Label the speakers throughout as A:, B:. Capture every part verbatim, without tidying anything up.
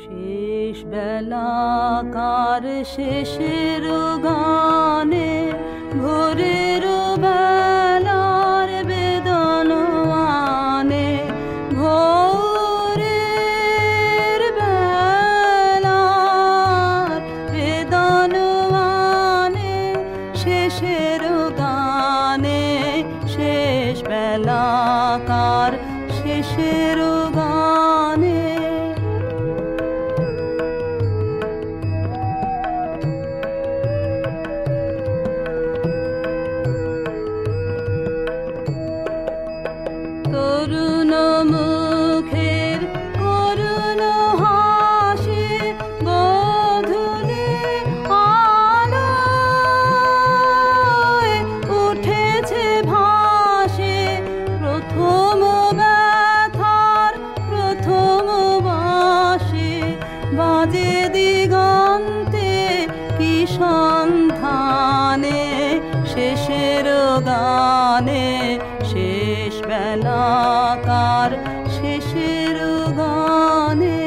A: শেষ বেলাকার শেষের গানে ভোরের বেলার বেদন আনে, ভোরের বেলার বেদন আনে শেষের গানে, শেষ বেলাকার শেষের গানে। তরুণ মুখের করুণ হাসি গোধূলি আলোয় উঠেছে ভাসে, প্রথম ব্যথার প্রথম বাঁশি বাজে দিগন্তে কি সন্ধানে, শেষের গানে শেষ বেলাকার শেষের গানে।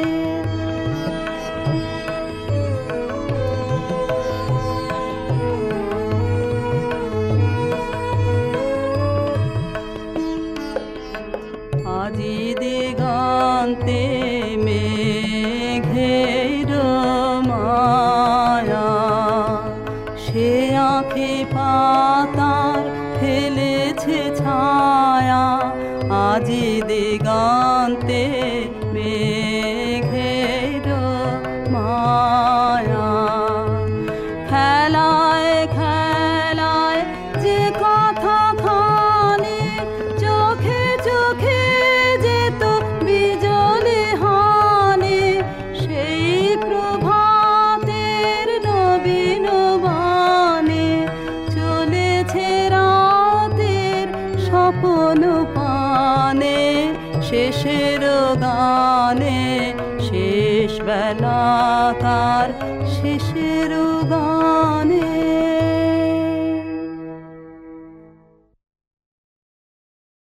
A: আজি দিগন্তে মেঘের মায়া, সে আঁখে পাতার ফেলেছে ছায়া, আজি দিগন্তে মেঘের মায়া। খেলায় খেলায় যে কথা খানি চোখে চোখে যেত বিজলি হানি, সেই প্রভাতের নবীন বাণী চলেছে রাতের স্বপ্ন পানে, শেষের গানে শেষ বেলাকার